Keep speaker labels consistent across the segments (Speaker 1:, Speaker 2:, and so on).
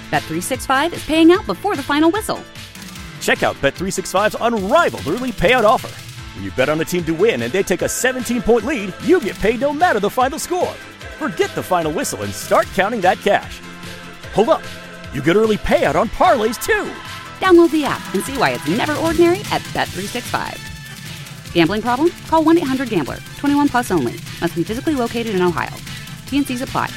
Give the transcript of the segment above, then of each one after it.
Speaker 1: Bet365 is paying out before the final whistle.
Speaker 2: Check out Bet365's unrivaled early payout offer. When you bet on a team to win and they take a 17-point lead, you get paid no matter the final score. Forget the final whistle and start counting that cash. Hold up. You get early payout on parlays, too.
Speaker 1: Download the app and see why it's never ordinary at Bet365. Gambling problem? Call 1-800-GAMBLER. 21 plus only. Must be physically located in Ohio. T&Cs apply.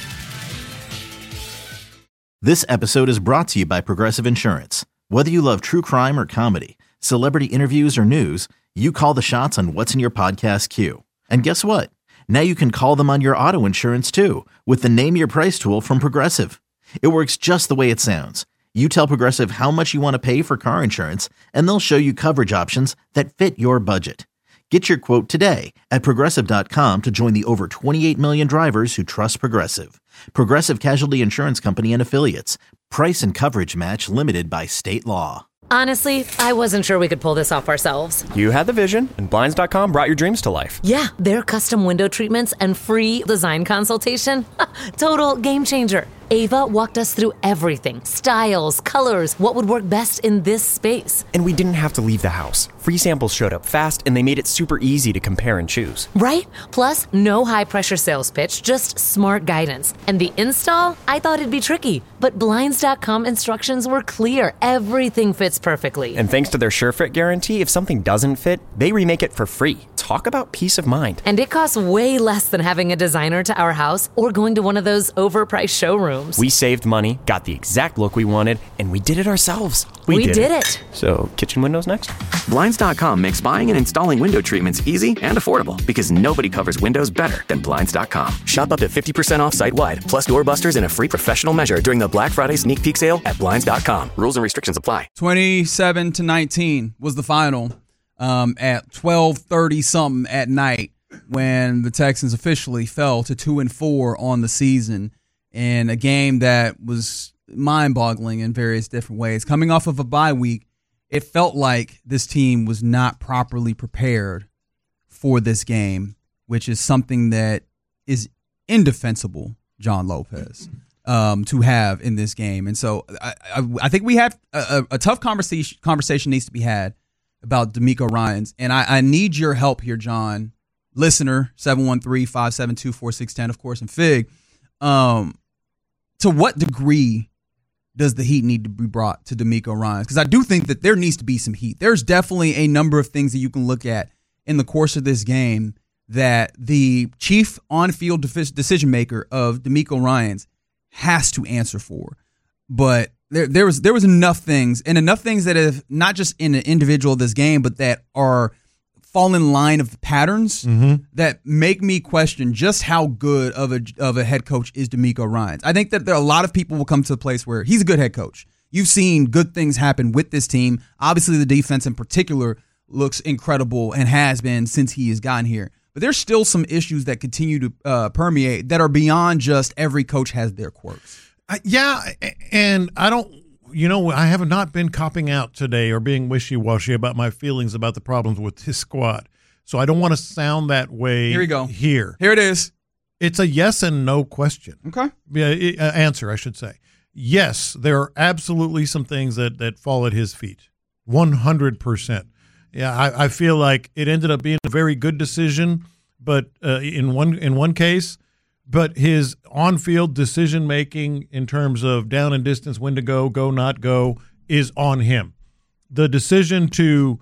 Speaker 3: This episode is brought to you by Progressive Insurance. Whether you love true crime or comedy, celebrity interviews or news, you call the shots on what's in your podcast queue. And guess what? Now you can call them on your auto insurance too with the Name Your Price tool from Progressive. It works just the way it sounds. You tell Progressive how much you want to pay for car insurance, and they'll show you coverage options that fit your budget. Get your quote today at Progressive.com to join the over 28 million drivers who trust Progressive. Progressive Casualty Insurance Company and Affiliates. Price and coverage match limited by state law.
Speaker 4: Honestly, I wasn't sure we could pull this off ourselves.
Speaker 5: You had the vision, and Blinds.com brought your dreams to life.
Speaker 4: Yeah, their custom window treatments and free design consultation. Total game changer. Ava walked us through everything. Styles, colors, what would work best in this space.
Speaker 5: And we didn't have to leave the house. Free samples showed up fast, and they made it super easy to compare and choose.
Speaker 4: Right? Plus, no high-pressure sales pitch, just smart guidance. And the install? I thought it'd be tricky, but Blinds.com instructions were clear. Everything fits perfectly.
Speaker 5: And thanks to their SureFit guarantee, if something doesn't fit, they remake it for free. Talk about peace of mind.
Speaker 4: And it costs way less than having a designer to our house or going to one of those overpriced showrooms.
Speaker 5: We saved money, got the exact look we wanted, and we did it ourselves.
Speaker 4: We did it.
Speaker 5: So, kitchen windows next?
Speaker 6: Blinds.com makes buying and installing window treatments easy and affordable because nobody covers windows better than Blinds.com. Shop up to 50% off site-wide, plus doorbusters and a free professional measure during the Black Friday sneak peek sale at Blinds.com. Rules and restrictions apply.
Speaker 7: 27-19 was the final at 12:30 something at night when the Texans officially fell to 2-4 on the season in a game that was mind-boggling in various different ways. Coming off of a bye week, it felt like this team was not properly prepared for this game, which is something that is indefensible, John Lopez, to have in this game. And so I think we have a tough conversation needs to be had about DeMeco Ryans. And I need your help here, John. Listener, 713-572-4610, of course, and Fig. To what degree does the heat need to be brought to DeMeco Ryans? Because I do think that there needs to be some heat. There's definitely a number of things that you can look at in the course of this game that the chief on-field decision maker of DeMeco Ryans has to answer for. But there was enough things that have not just in an individual of this game, but that are fall in line of patterns that make me question just how good of a head coach is DeMeco Ryans. I think that there are a lot of people will come to a place where he's a good head coach. You've seen good things happen with this team. Obviously, the defense in particular looks incredible and has been since he has gotten here. But there's still some issues that continue to permeate that are beyond just every coach has their quirks.
Speaker 8: And I don't. I have not been copping out today or being wishy-washy about my feelings about the problems with his squad. So I don't want to sound that way.
Speaker 7: Here we go.
Speaker 8: Here
Speaker 7: it is.
Speaker 8: It's a yes and no question.
Speaker 7: Okay.
Speaker 8: Answer, I should say. Yes, there are absolutely some things that fall at his feet. 100%. Yeah, I feel like it ended up being a very good decision, but in one case. But his on-field decision-making in terms of down and distance, when to go, not go, is on him. The decision to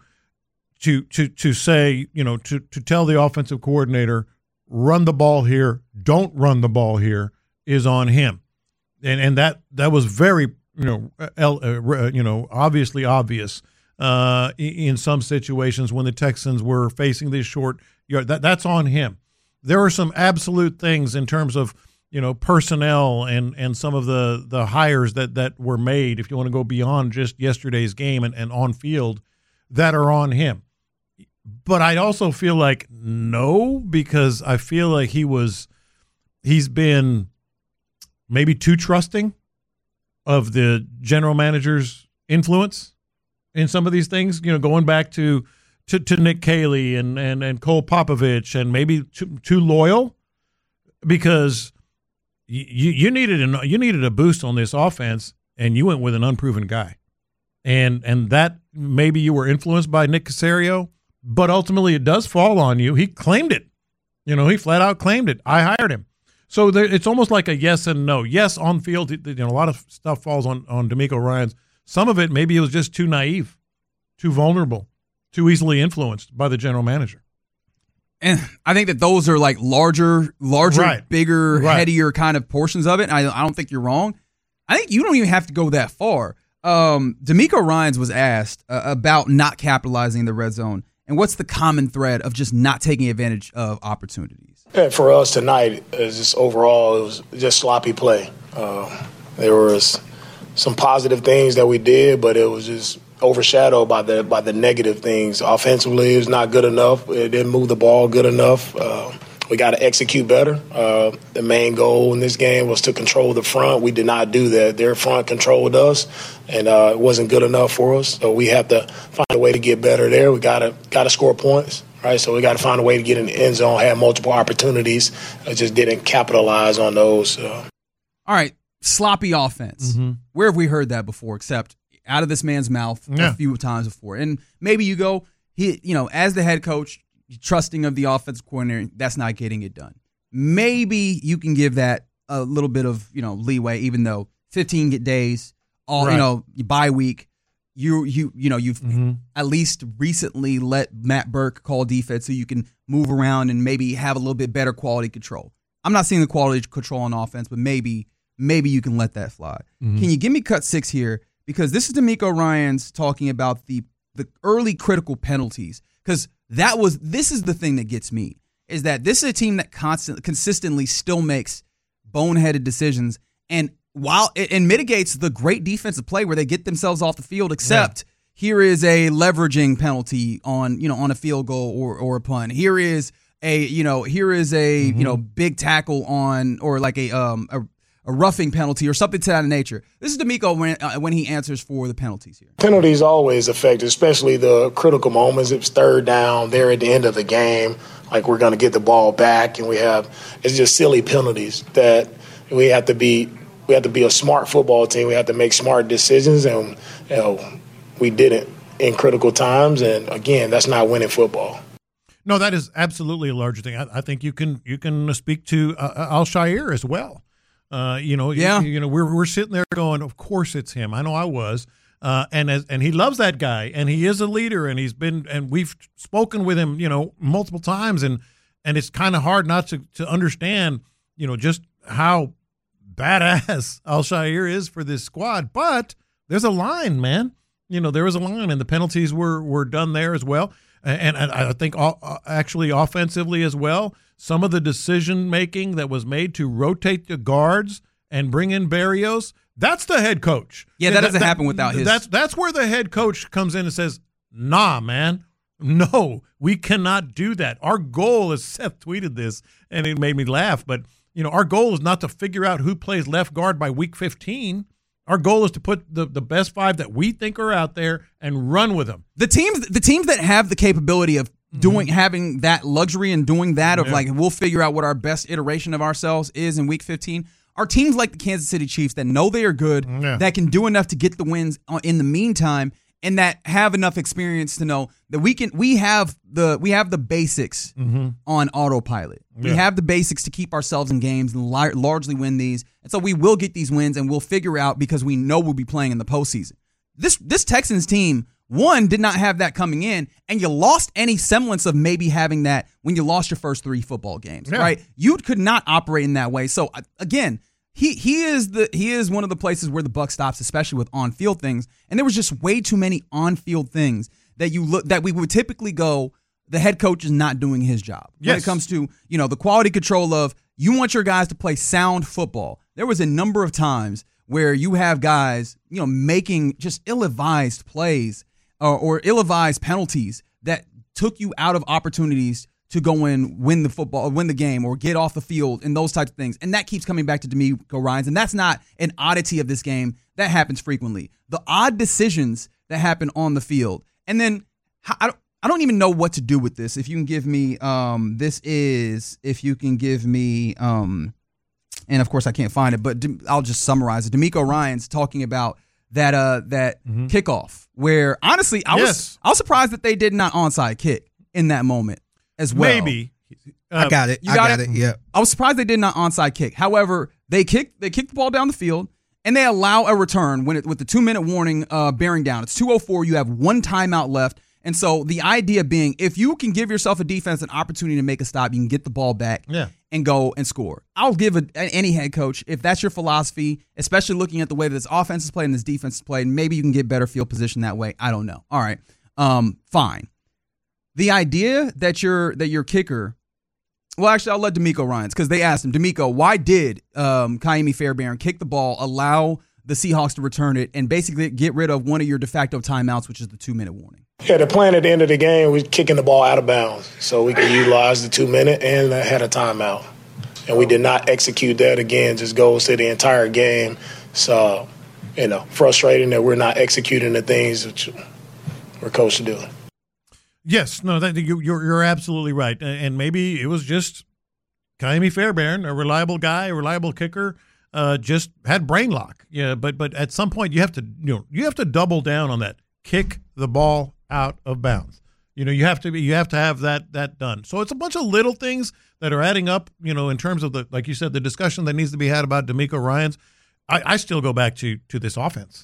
Speaker 8: say, to tell the offensive coordinator, run the ball here, don't run the ball here, is on him. And that was very, obviously obvious in some situations when the Texans were facing this short yard. That's on him. There are some absolute things in terms of, personnel and some of the hires that were made, if you want to go beyond just yesterday's game and on field, that are on him. But I also feel like no, because I feel like he's been maybe too trusting of the general manager's influence in some of these things, going back to Nick Caley and Cole Popovich, and maybe too loyal, because you needed a boost on this offense, and you went with an unproven guy. And that maybe you were influenced by Nick Caserio, but ultimately it does fall on you. He claimed it. He flat out claimed it. I hired him. So it's almost like a yes and no. Yes, on field, a lot of stuff falls on DeMeco Ryans. Some of it, maybe it was just too naive, too vulnerable, too easily influenced by the general manager.
Speaker 7: And I think that those are like larger,
Speaker 8: Right.
Speaker 7: bigger,
Speaker 8: Right.
Speaker 7: headier kind of portions of it. I don't think you're wrong. I think you don't even have to go that far. DeMeco Ryans was asked about not capitalizing the red zone. And what's the common thread of just not taking advantage of opportunities?
Speaker 9: Yeah, for us tonight, it was just sloppy play. There was some positive things that we did, but it was just overshadowed by the negative things. Offensively, it was not good enough. It didn't move the ball good enough. We got to execute better. The main goal in this game was to control the front. We did not do that. Their front controlled us, and it wasn't good enough for us. So we have to find a way to get better there. We got to score points, right? So we got to find a way to get in the end zone, have multiple opportunities. I just didn't capitalize on those.
Speaker 7: All right, sloppy offense.
Speaker 8: Mm-hmm.
Speaker 7: Where have we heard that before except out of this man's mouth a few times before? And maybe you go, as the head coach, trusting of the offensive coordinator, that's not getting it done. Maybe you can give that a little bit of leeway, even though 15 days, bye week. You've at least recently let Matt Burke call defense so you can move around and maybe have a little bit better quality control. I'm not seeing the quality control on offense, but maybe you can let that fly.
Speaker 8: Mm-hmm.
Speaker 7: Can you give me cut 6 here? Because this is DeMeco Ryans talking about the early critical penalties. Because this is the thing that gets me, is that this is a team that consistently still makes boneheaded decisions, and while it mitigates the great defensive play where they get themselves off the field, except here is a leveraging penalty on a field goal or a punt. Here is a big tackle on, or like a roughing penalty or something to that nature. This is DeMeco when he answers for the penalties here.
Speaker 9: Penalties always affect, especially the critical moments. It's third down, they're at the end of the game, like we're going to get the ball back, and it's just silly penalties that we have to be a smart football team. We have to make smart decisions, and we didn't in critical times. And again, that's not winning football.
Speaker 8: No, that is absolutely a larger thing. I think you can speak to Al-Shaair as well. We're sitting there going, of course it's him. I know I was, and he loves that guy, and he is a leader, and we've spoken with him, multiple times, and it's kind of hard not to understand, just how badass Al-Shaair is for this squad. But there's a line, man. There was a line, and the penalties were done there as well, and I think actually offensively as well. Some of the decision-making that was made to rotate the guards and bring in Berrios, that's the head coach.
Speaker 7: Yeah, that doesn't happen without his.
Speaker 8: That's where the head coach comes in and says, nah, man, no, we cannot do that. Our goal, as Seth tweeted this, and it made me laugh, but our goal is not to figure out who plays left guard by week 15. Our goal is to put the best 5 that we think are out there and run with them.
Speaker 7: The teams that have the capability of having that luxury and doing that of like, we'll figure out what our best iteration of ourselves is in week 15 are teams like the Kansas City Chiefs that know they are good, that can do enough to get the wins in the meantime, and that have enough experience to know that we have the basics on autopilot. We have the basics to keep ourselves in games and largely win these. And so we will get these wins, and we'll figure out, because we know we'll be playing in the postseason. This Texans team, one, did not have that coming in, and you lost any semblance of maybe having that when you lost your first 3 football games, right? You could not operate in that way. So again, he is one of the places where the buck stops, especially with on-field things. And there was just way too many on-field things that we would typically go, the head coach is not doing his job. When it comes to, the quality control of, you want your guys to play sound football. There was a number of times where you have guys, making just ill-advised plays or ill-advised penalties that took you out of opportunities to go and win the game, or get off the field, and those types of things. And that keeps coming back to DeMeco Ryans, and that's not an oddity of this game. That happens frequently. The odd decisions that happen on the field. And then I don't even know what to do with this. If you can give me and of course I can't find it, but I'll just summarize it. DeMeco Ryans talking about that kickoff where honestly I was surprised that they did not onside kick in that moment as well.
Speaker 8: Maybe.
Speaker 10: I got it.
Speaker 7: You got it?
Speaker 10: Yeah.
Speaker 7: I was surprised they did not onside kick. However, they kicked the ball down the field, and they allow a return with the 2-minute warning bearing down. It's 2:04. You have one timeout left. And so the idea being, if you can give yourself a defense an opportunity to make a stop, you can get the ball back and go and score. I'll give any head coach, if that's your philosophy, especially looking at the way that this offense is played and this defense is played, maybe you can get better field position that way. I don't know. All right. Fine. The idea that your kicker, well, actually, I'll let DeMeco Ryans, because they asked him, DeMeco, why did Ka'imi Fairbairn kick the ball, allow the Seahawks to return it, and basically get rid of one of your de facto timeouts, which is the 2-minute warning?
Speaker 9: Yeah, the plan at the end of the game was kicking the ball out of bounds so we could utilize the 2-minute and had a timeout. And we did not execute that. Again, just goes to the entire game. So, frustrating that we're not executing the things that we're coached to do.
Speaker 8: Yes, no, you're absolutely right. And maybe it was just Ka'imi Fairbairn, a reliable guy, a reliable kicker, just had brain lock. Yeah, but at some point you have to double down on that. Kick the ball out of bounds. You have to have that done. So it's a bunch of little things that are adding up, in terms of like you said, the discussion that needs to be had about DeMeco Ryans. I still go back to this offense,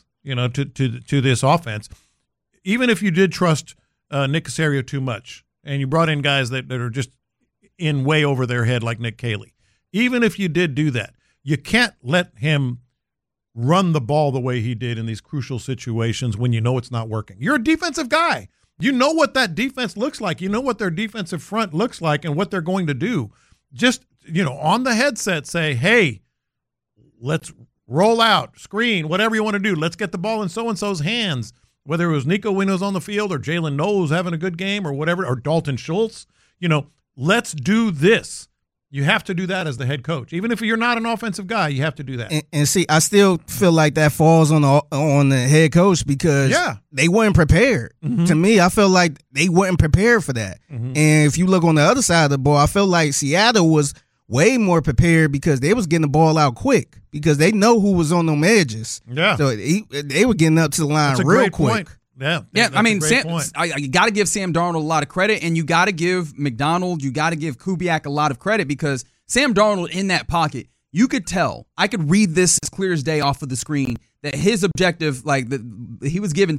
Speaker 8: to this offense. Even if you did trust Nick Caserio too much and you brought in guys that are just in way over their head like Nick Caley, even if you did do that, you can't let him run the ball the way he did in these crucial situations when you know it's not working. You're a defensive guy. You know what that defense looks like. You know what their defensive front looks like and what they're going to do. Just, on the headset say, hey, let's roll out, screen, whatever you want to do. Let's get the ball in so-and-so's hands, whether it was Nico Winnows on the field or Jalen Knowles having a good game or whatever, or Dalton Schultz. Let's do this. You have to do that as the head coach. Even if you're not an offensive guy, you have to do that.
Speaker 10: And see, I still feel like that falls on the head coach because they weren't prepared. Mm-hmm. To me, I feel like they weren't prepared for that. Mm-hmm. And if you look on the other side of the ball, I feel like Seattle was way more prepared because they was getting the ball out quick because they know who was on them edges. Yeah. So they were getting up to the line real quick.
Speaker 8: Point. Yeah.
Speaker 7: I mean, you got to give Sam Darnold a lot of credit, and you got to give McDonald, you got to give Kubiak a lot of credit because Sam Darnold in that pocket, you could tell. I could read this as clear as day off of the screen that his objective, that was given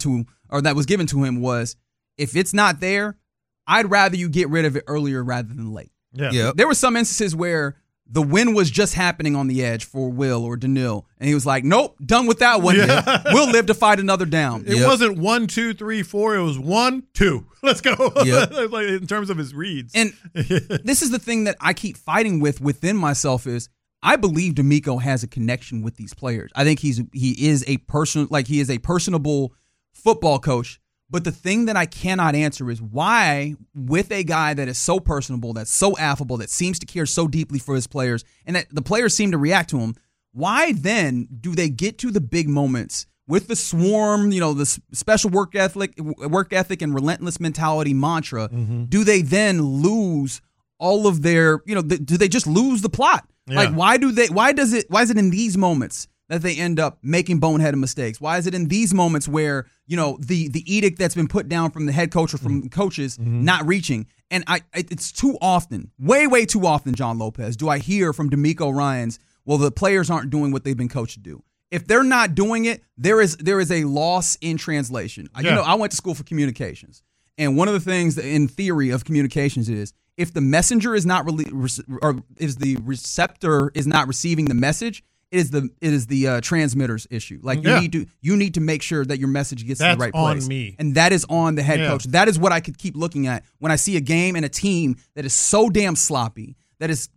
Speaker 7: to him, was if it's not there, I'd rather you get rid of it earlier rather than late.
Speaker 8: Yeah. Yep.
Speaker 7: There were some instances where the win was just happening on the edge for Will or Daniil, and he was like, nope, done with that one. Yeah. We'll live to fight another down.
Speaker 8: It wasn't 1, 2, 3, 4. It was 1, 2. Let's go. Yep. In terms of his reads.
Speaker 7: And this is the thing that I keep fighting within myself is I believe DeMeco has a connection with these players. I think he is a personable football coach. But the thing that I cannot answer is why, with a guy that is so personable, that's so affable, that seems to care so deeply for his players, and that the players seem to react to him, why then do they get to the big moments with the swarm, the special work ethic and relentless mentality mantra? Mm-hmm. Do they then lose all of their, do they just lose the plot? Yeah. Like, why is it in these moments that they end up making boneheaded mistakes? Why is it in these moments where, the edict that's been put down from the head coach or from the coaches not reaching? And it's too often, way, way too often, John Lopez, do I hear from DeMeco Ryans, well, the players aren't doing what they've been coached to do. If they're not doing it, there is a loss in translation. Yeah. I went to school for communications. And one of the things in theory of communications is if the messenger is not or if the receptor is not receiving the message, it is the transmitter's issue. Like you need to make sure that your message gets to the right place.
Speaker 8: That's on me.
Speaker 7: And that is on the head coach. That is what I could keep looking at when I see a game and a team that is so damn sloppy. That is,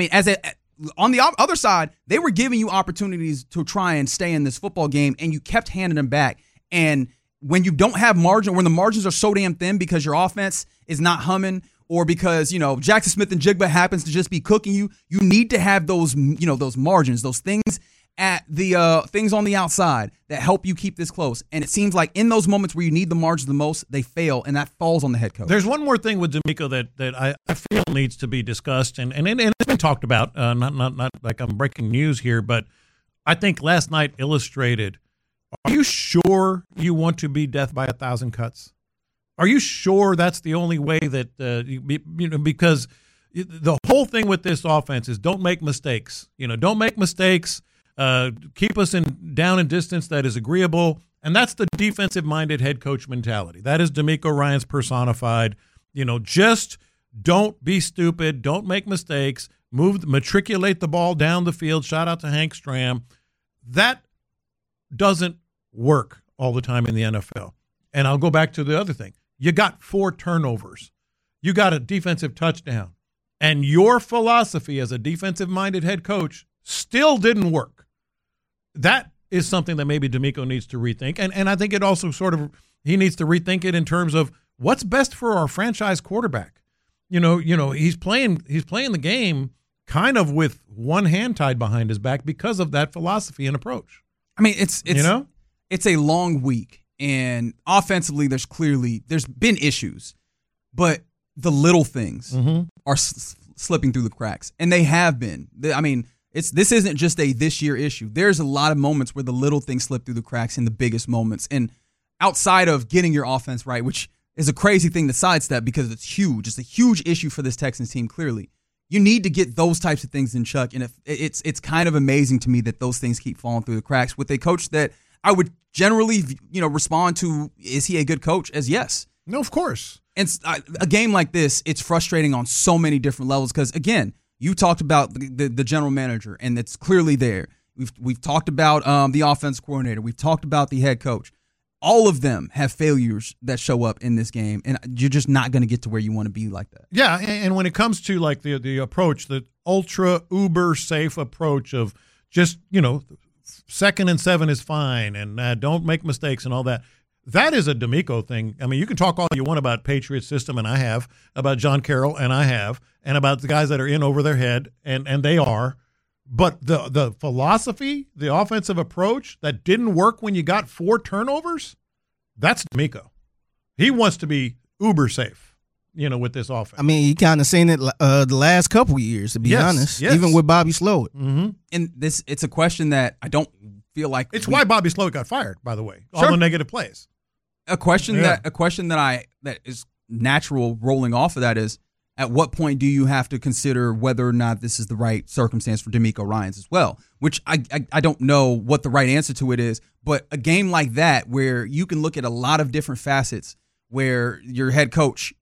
Speaker 7: on the other side, they were giving you opportunities to try and stay in this football game, and you kept handing them back. And when you don't have margin, when the margins are so damn thin because your offense is not humming, or because, Jackson Smith and Jigba happens to just be cooking you, you need to have those, those margins, those things at the things on the outside that help you keep this close. And it seems like in those moments where you need the margin the most, they fail, and that falls on the head coach.
Speaker 8: There's one more thing with DeMeco that I feel needs to be discussed, and it's been talked about. Not like I'm breaking news here, but I think last night illustrated. Are you sure you want to be death by 1,000 cuts? Are you sure that's the only way that because the whole thing with this offense is don't make mistakes. Don't make mistakes. Keep us down in distance that is agreeable, and that's the defensive-minded head coach mentality. That is DeMeco Ryans personified. Just don't be stupid. Don't make mistakes. Matriculate the ball down the field. Shout out to Hank Stram. That doesn't work all the time in the NFL. And I'll go back to the other thing. You got 4 turnovers. You got a defensive touchdown. And your philosophy as a defensive-minded head coach still didn't work. That is something that maybe DeMeco needs to rethink. And I think it also he needs to rethink it in terms of what's best for our franchise quarterback. He's playing the game kind of with one hand tied behind his back because of that philosophy and approach.
Speaker 7: I mean, it's a long week, and offensively, there's been issues, but the little things are slipping through the cracks, and they have been. I mean, this isn't just a this year issue. There's a lot of moments where the little things slip through the cracks in the biggest moments, and outside of getting your offense right, which is a crazy thing to sidestep because it's huge. It's a huge issue for this Texans team, clearly. You need to get those types of things in check, and it's kind of amazing to me that those things keep falling through the cracks with a coach that I would generally, respond to, is he a good coach, as yes.
Speaker 8: No, of course.
Speaker 7: And a game like this, it's frustrating on so many different levels because, again, you talked about the general manager, and it's clearly there. We've talked about the offense coordinator. We've talked about the head coach. All of them have failures that show up in this game, and you're just not going to get to where you want to be like that.
Speaker 8: Yeah, and when it comes to like the approach, the ultra uber safe approach of just 2nd and 7 is fine, and don't make mistakes and all that. That is a DeMeco thing. I mean, you can talk all you want about Patriot system, and I have, about John Carroll, and I have, and about the guys that are in over their head, and they are. But the philosophy, the offensive approach that didn't work when you got 4 turnovers, that's DeMeco. He wants to be uber safe, with this offense.
Speaker 10: I mean, you kind of seen it the last couple of years, to be honest, even with Bobby Slowik.
Speaker 8: Mm-hmm.
Speaker 7: And it's a question that I don't feel like
Speaker 8: it's why Bobby Slowik got fired, by the way. All the negative plays.
Speaker 7: A question that is natural rolling off of that is, at what point do you have to consider whether or not this is the right circumstance for DeMeco Ryans as well? Which I don't know what the right answer to it is, but a game like that where you can look at a lot of different facets where your head coach,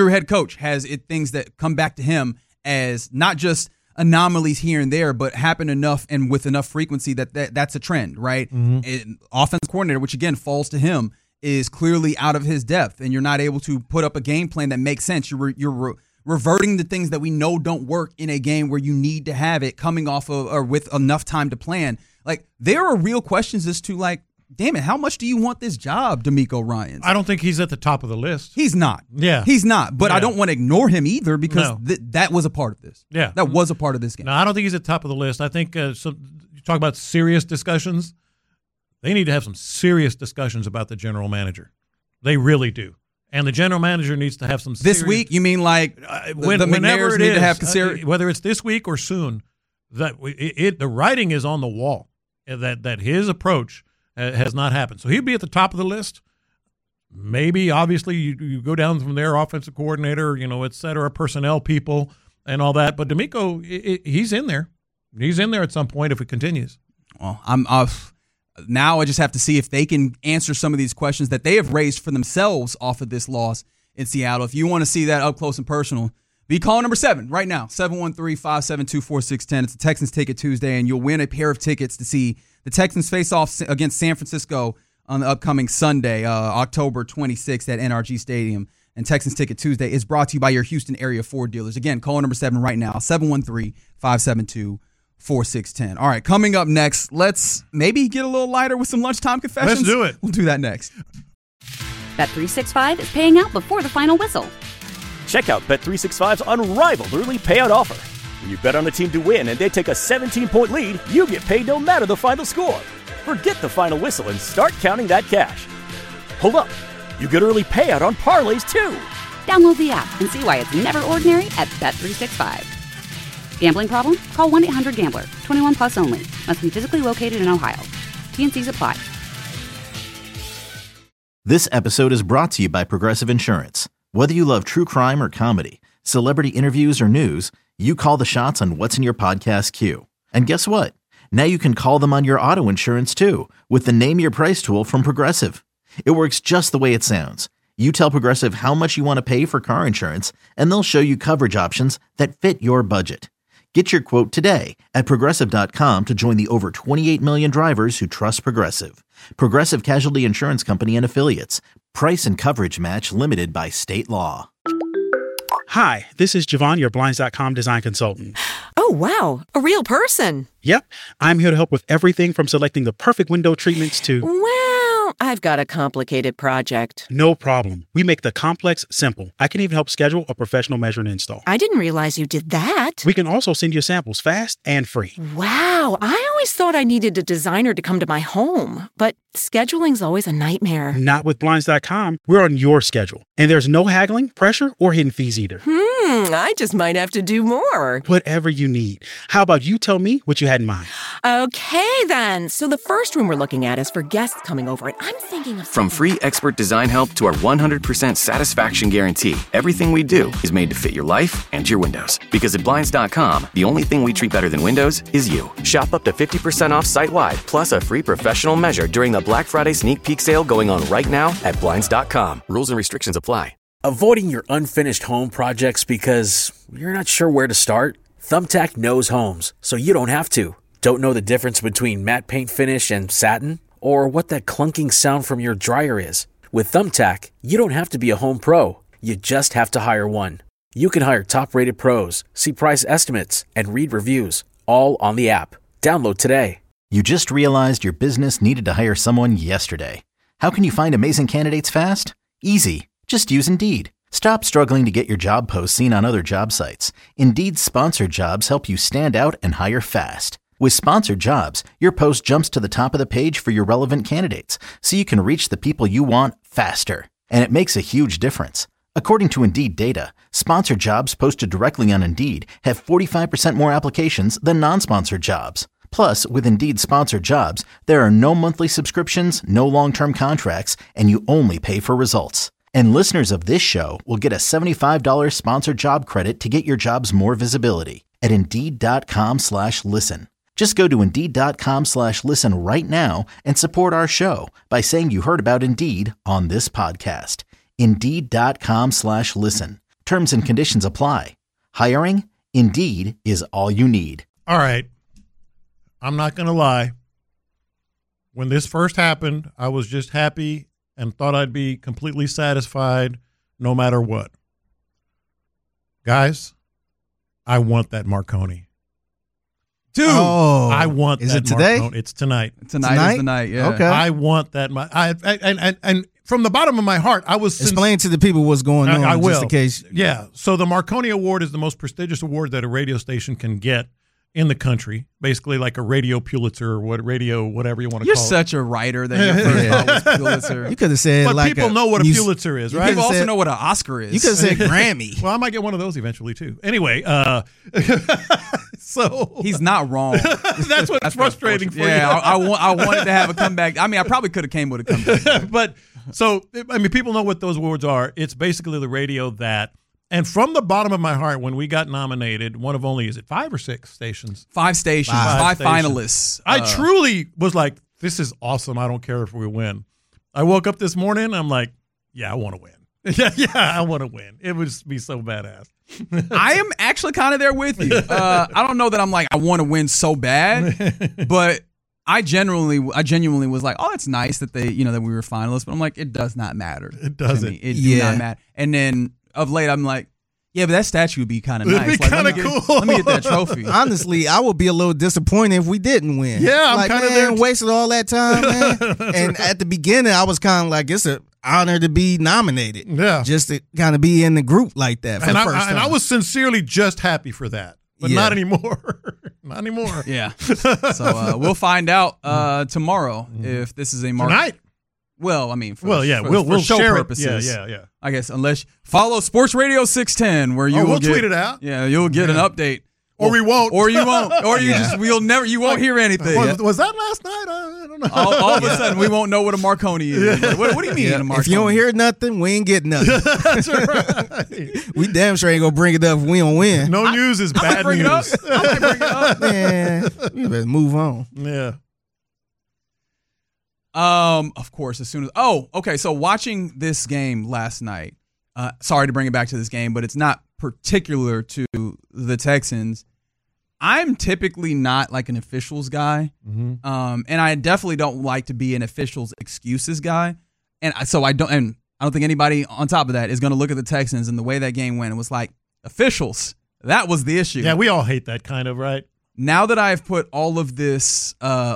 Speaker 7: has things that come back to him as not just anomalies here and there, but happen enough and with enough frequency that's a trend, right? Mm-hmm. Offensive coordinator, which again falls to him, is clearly out of his depth, and you're not able to put up a game plan that makes sense. You're reverting the things that we know don't work in a game where you need to have it coming off of or with enough time to plan. Like, there are real questions as to, like, damn it, how much do you want this job, DeMeco Ryans?
Speaker 8: I don't think he's at the top of the list.
Speaker 7: He's not.
Speaker 8: Yeah.
Speaker 7: He's not. But I don't want to ignore him either because that was a part of this.
Speaker 8: Yeah.
Speaker 7: That was a part of this game.
Speaker 8: No, I don't think he's at the top of the list. I think you talk about serious discussions. They need to have some serious discussions about the general manager. They really do. And the general manager needs to have some serious...
Speaker 7: This week? You mean like the McNairs need to have...
Speaker 8: whether it's this week or soon, the writing is on the wall that his approach has not happened. So he'd be at the top of the list. Maybe, obviously, you go down from there, offensive coordinator, et cetera, personnel people and all that. But DeMeco, he's in there. He's in there at some point if it continues.
Speaker 7: Well, now I just have to see if they can answer some of these questions that they have raised for themselves off of this loss in Seattle. If you want to see that up close and personal, be call number 7 right now, 713-572-4610. It's a Texans Ticket Tuesday, and you'll win a pair of tickets to see the Texans face off against San Francisco on the upcoming Sunday, October 26th at NRG Stadium. And Texans Ticket Tuesday is brought to you by your Houston area Ford dealers. Again, call number 7 right now, 713-572-4610. All right, coming up next, let's maybe get a little lighter with some lunchtime confessions.
Speaker 8: Let's do it.
Speaker 7: We'll do that next.
Speaker 1: Bet365 is paying out before the final whistle.
Speaker 2: Check out Bet365's unrivaled early payout offer. When you bet on a team to win and they take a 17-point lead, you get paid no matter the final score. Forget the final whistle and start counting that cash. Hold up. You get early payout on parlays, too.
Speaker 1: Download the app and see why it's never ordinary at Bet365. Gambling problem? Call 1-800-GAMBLER. 21 plus only. Must be physically located in Ohio. T&Cs apply.
Speaker 3: This episode is brought to you by Progressive Insurance. Whether you love true crime or comedy, celebrity interviews or news, you call the shots on what's in your podcast queue. And guess what? Now you can call them on your auto insurance too with the Name Your Price tool from Progressive. It works just the way it sounds. You tell Progressive how much you want to pay for car insurance, and they'll show you coverage options that fit your budget. Get your quote today at Progressive.com to join the over 28 million drivers who trust Progressive. Progressive Casualty Insurance Company and Affiliates. Price and coverage match limited by state law.
Speaker 11: Hi, this is Javon, your Blinds.com design consultant.
Speaker 12: Oh, wow. A real person.
Speaker 11: Yep. I'm here to help with everything from selecting the perfect window treatments to...
Speaker 12: Well, I've got a complicated project.
Speaker 11: No problem. We make the complex simple. I can even help schedule a professional measure and install.
Speaker 12: I didn't realize you did that.
Speaker 11: We can also send you samples fast and free.
Speaker 12: Wow. I always thought I needed a designer to come to my home, but scheduling's always a nightmare.
Speaker 11: Not with Blinds.com. We're on your schedule. And there's no haggling, pressure, or hidden fees either.
Speaker 12: I just might have to do more.
Speaker 11: Whatever you need. How about you tell me what you had in mind?
Speaker 12: Okay, then. So the first room we're looking at is for guests coming over, and I'm thinking of...
Speaker 6: From free expert design help to our 100% satisfaction guarantee, everything we do is made to fit your life and your windows. Because at Blinds.com, the only thing we treat better than windows is you. Shop up to 50% off site-wide, plus a free professional measure during the Black Friday sneak peek sale going on right now at Blinds.com. Rules and restrictions apply.
Speaker 13: Avoiding your unfinished home projects because you're not sure where to start? Thumbtack knows homes, so you don't have to. Don't know the difference between matte paint finish and satin? Or what that clunking sound from your dryer is? With Thumbtack, you don't have to be a home pro. You just have to hire one. You can hire top-rated pros, see price estimates, and read reviews, all on the app. Download today.
Speaker 3: You just realized your business needed to hire someone yesterday. How can you find amazing candidates fast? Easy. Just use Indeed. Stop struggling to get your job posts seen on other job sites. Indeed's sponsored jobs help you stand out and hire fast. With sponsored jobs, your post jumps to the top of the page for your relevant candidates, so you can reach the people you want faster. And it makes a huge difference. According to Indeed data, sponsored jobs posted directly on Indeed have 45% more applications than non-sponsored jobs. Plus, with Indeed sponsored jobs, there are no monthly subscriptions, no long-term contracts, and you only pay for results. And listeners of this show will get a $75 sponsored job credit to get your jobs more visibility at Indeed.com/listen. Just go to Indeed.com/listen right now and support our show by saying you heard about Indeed on this podcast. Indeed.com/listen. Terms and conditions apply. Hiring? Indeed is all you need.
Speaker 8: All right. I'm not going to lie. When this first happened, I was just happy and thought I'd be completely satisfied no matter what. Guys, I want that Marconi.
Speaker 10: Dude,
Speaker 8: I want
Speaker 10: is
Speaker 8: that
Speaker 10: it today?
Speaker 8: Marconi. It's tonight.
Speaker 7: Tonight is the night, yeah.
Speaker 10: Okay.
Speaker 8: I want that. And from the bottom of my heart, I was...
Speaker 10: Explain to the people what's going on,
Speaker 8: I will.
Speaker 10: just in case.
Speaker 8: Yeah. So the Marconi Award is the most prestigious award that a radio station can get in the country, basically like a radio Pulitzer or whatever you want to call it.
Speaker 7: You're such a writer that your first thought was Pulitzer.
Speaker 10: You could have said
Speaker 8: but people know what a Pulitzer is, right?
Speaker 7: People also know what an Oscar is.
Speaker 10: You could have said Grammy.
Speaker 8: Well, I might get one of those eventually too. Anyway, so
Speaker 7: he's not wrong.
Speaker 8: That's what's frustrating for you.
Speaker 7: Yeah, I wanted to have a comeback. I mean, I probably could have came with a comeback.
Speaker 8: But so, I mean, people know what those awards are. It's basically the radio that... And from the bottom of my heart, when we got nominated, one of only, is it 5 or 6 stations?
Speaker 7: 5 stations, 5 finalists.
Speaker 8: I truly was like, this is awesome. I don't care if we win. I woke up this morning, I'm like, yeah, I want to win. Yeah, I want to win. It would just be so badass.
Speaker 7: I am actually kind of there with you. I don't know that I'm like, I want to win so bad, but I genuinely was like, oh, it's nice that they, that we were finalists, but I'm like, it does not matter.
Speaker 8: It doesn't.
Speaker 7: To me. It do not matter. And then of late, I'm like, yeah, but that statue would be kind of nice.
Speaker 8: It'd be kind of cool.
Speaker 7: Let me get that trophy.
Speaker 10: Honestly, I would be a little disappointed if we didn't win.
Speaker 8: Yeah, I'm kind of there.
Speaker 10: Wasted all that time, man. And at the beginning, I was kind of like, it's an honor to be nominated.
Speaker 8: Yeah.
Speaker 10: Just to kind of be in the group like that for the first time.
Speaker 8: And I was sincerely just happy for that. but not anymore. Not anymore.
Speaker 7: Yeah. So we'll find out tomorrow if this is a market.
Speaker 8: Tonight.
Speaker 7: Well, I mean,
Speaker 8: we'll
Speaker 7: show
Speaker 8: share
Speaker 7: purposes.
Speaker 8: Yeah.
Speaker 7: I guess unless follow Sports Radio 610, where you will
Speaker 8: tweet it out.
Speaker 7: Yeah, you'll get an update.
Speaker 8: Or we won't.
Speaker 7: Or you won't. Or you you won't hear anything.
Speaker 8: Was that last night? I don't know.
Speaker 7: All of a sudden, we won't know what a Marconi is. Like, what do you mean a Marconi?
Speaker 10: If you don't hear nothing, we ain't get nothing.
Speaker 8: That's right.
Speaker 10: We damn sure ain't gonna bring it up if we don't win.
Speaker 8: No news is bad news.
Speaker 7: I might bring it up.
Speaker 10: Man, you better move on.
Speaker 8: Yeah.
Speaker 7: Of course, as soon as okay. So watching this game last night, sorry to bring it back to this game, but it's not particular to the Texans. I'm typically not like an officials guy, and I definitely don't like to be an officials excuses guy, and so I don't think anybody on top of that is going to look at the Texans and the way that game went. It was like officials. That was the issue.
Speaker 8: Yeah, we all hate that kind of, right?
Speaker 7: Now that I've put all of this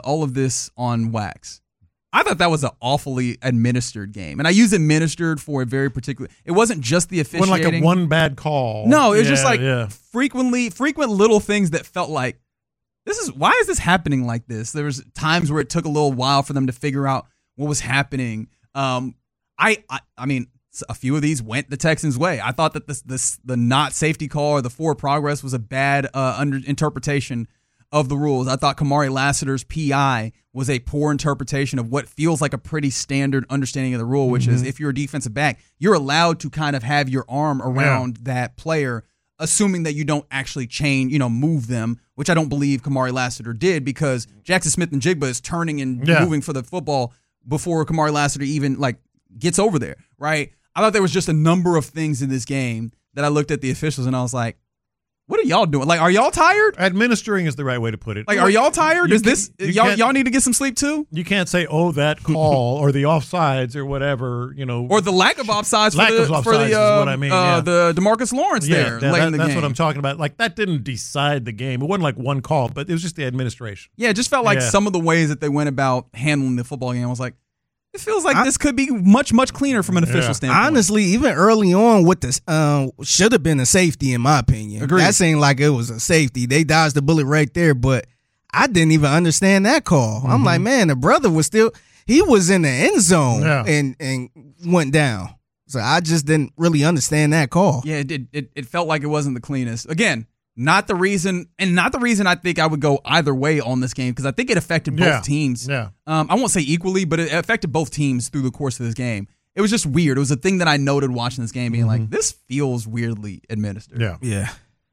Speaker 7: on wax, I thought that was an awfully administered game. And I use administered for a very particular – it wasn't just the officiating.
Speaker 8: It wasn't like a one bad call.
Speaker 7: No, it was just like frequent little things that felt like, why is this happening like this? There was times where it took a little while for them to figure out what was happening. I mean, a few of these went the Texans' way. I thought that the not safety call or the forward progress was a bad interpretation of the rules. I thought Kamari Lassiter's PI was a poor interpretation of what feels like a pretty standard understanding of the rule, which is if you're a defensive back, you're allowed to kind of have your arm around that player, assuming that you don't actually move them, which I don't believe Kamari Lassiter did, because Jackson Smith-Njigba is turning and moving for the football before Kamari Lassiter even gets over there, right? I thought there was just a number of things in this game that I looked at the officials and I was like, what are y'all doing? Like, are y'all tired?
Speaker 8: Administering is the right way to put it.
Speaker 7: Like, are y'all tired? Y'all need to get some sleep too?
Speaker 8: You can't say, that call or the offsides or whatever,
Speaker 7: or the lack of offsides
Speaker 8: is what I mean.
Speaker 7: The DeMarcus Lawrence late in the game.
Speaker 8: That's what I'm talking about. Like, that didn't decide the game. It wasn't like one call, but it was just the administration.
Speaker 7: Yeah, it just felt like some of the ways that they went about handling the football game. I was like, it feels like this could be much, much cleaner from an official standpoint.
Speaker 10: Honestly, even early on with this, should have been a safety in my opinion.
Speaker 7: Agreed.
Speaker 10: That seemed like it was a safety. They dodged the bullet right there, but I didn't even understand that call. I'm like, man, the brother was he was in the end zone and went down. So I just didn't really understand that call.
Speaker 7: Yeah, it felt like it wasn't the cleanest. Again, not the reason I think I would go either way on this game, because I think it affected both teams.
Speaker 8: Yeah.
Speaker 7: I won't say equally, but it affected both teams through the course of this game. It was just weird. It was a thing that I noted watching this game, being like, this feels weirdly administered.
Speaker 10: Yeah.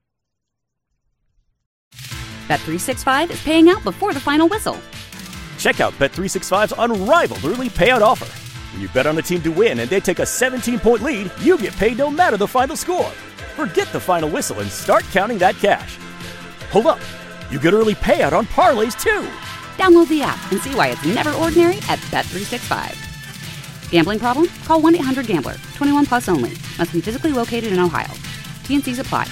Speaker 1: Bet365 is paying out before the final whistle.
Speaker 2: Check out Bet365's unrivaled early payout offer. When you bet on a team to win and they take a 17-point lead, you get paid no matter the final score. Forget the final whistle and start counting that cash. Hold up. You get early payout on parlays, too.
Speaker 1: Download the app and see why it's never ordinary at Bet365. Gambling problem? Call 1-800-GAMBLER. 21 plus only. Must be physically located in Ohio. T&Cs apply.